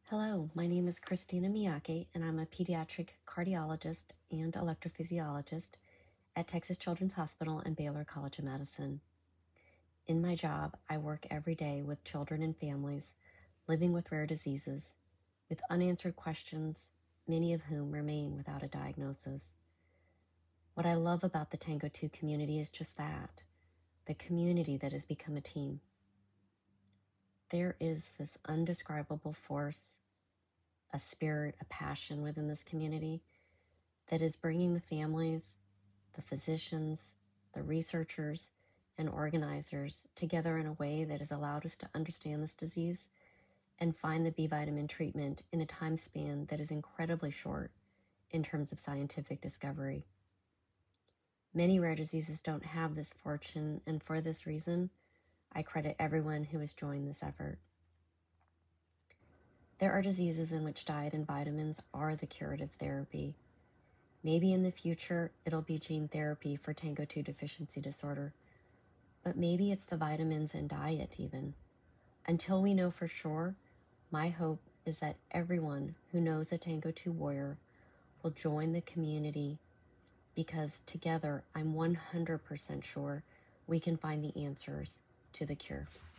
Hello, my name is Christina Miyake, and I'm a pediatric cardiologist and electrophysiologist at Texas Children's Hospital and Baylor College of Medicine. In my job, I work every day with children and families living with rare diseases, with unanswered questions, many of whom remain without a diagnosis. What I love about the Tango 2 community is just that, the community that has become a team. There is this undescribable force, a spirit, a passion within this community that is bringing the families, the physicians, the researchers, and organizers together in a way that has allowed us to understand this disease and find the B vitamin treatment in a time span that is incredibly short in terms of scientific discovery. Many rare diseases don't have this fortune, and for this reason, I credit everyone who has joined this effort. There are diseases in which diet and vitamins are the curative therapy. Maybe in the future, it'll be gene therapy for Tango 2 deficiency disorder, but maybe it's the vitamins and diet even. Until we know for sure, my hope is that everyone who knows a Tango 2 warrior will join the community, because together I'm 100% sure we can find the answers to the cure.